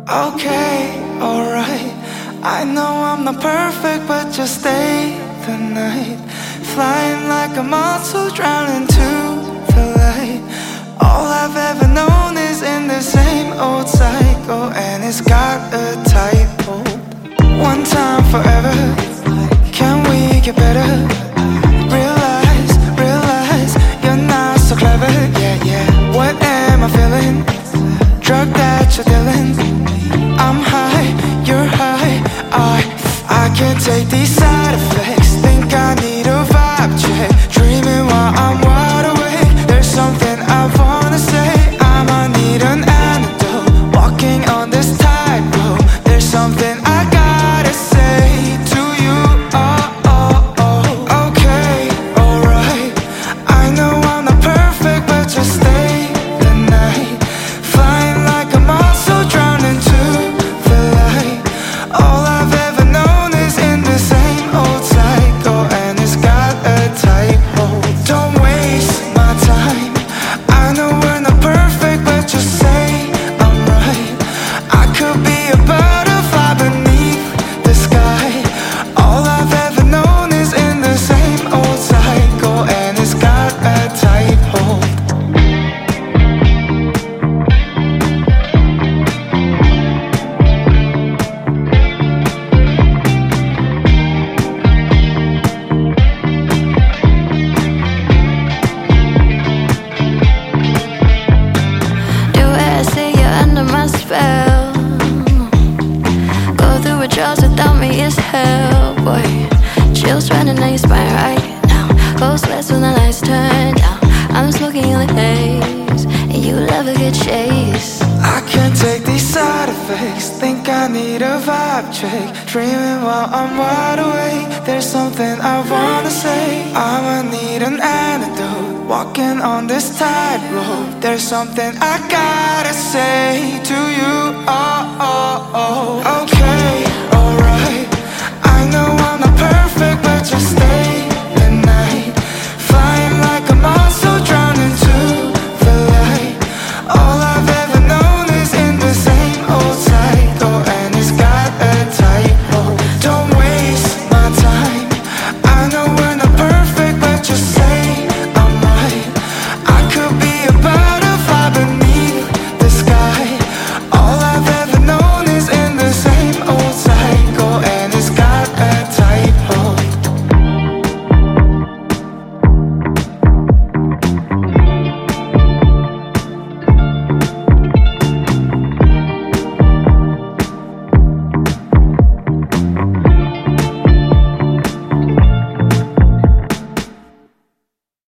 Okay, alright. I know I'm not perfect, but just stay the night. Flying like a monster, drowning to the light. All I've ever known is in the same old cycle, and it's got a typo. One time forever, can we get better? Realize, you're not so clever. Yeah, what am I feeling? Drug that you're dealing. I'm high, you're high. I can't take these side effects. Think I need a vibe check. Dreaming while I'm wide awake. There's something I wanna say. I might need an antidote. Walking on this tightrope. There's something I gotta say to you. Okay, alright. I know I'm not perfect, but just stay the night. Flying like a monster, drowning to the light. All I've ever known is in the same old cycle, and it's got a typo. Don't waste my time. I know we're not perfect, but just say I'm right. I could be a butterfly beneath the sky. All I've ever known is in the same old cycle, and it's got a typo. Do I say you're under my spell? Go through withdrawals without me is hell, boy. Chills running down your spine right now. Cold sweats when the lights turn down. I'm smoking in the haze, and you love a good chase. I can't take these side effects. Think I need a vibe check. Dreaming while I'm wide awake. There's something I wanna say. I'ma need an antidote. Walking on this tightrope. There's something I gotta say to you. Okay.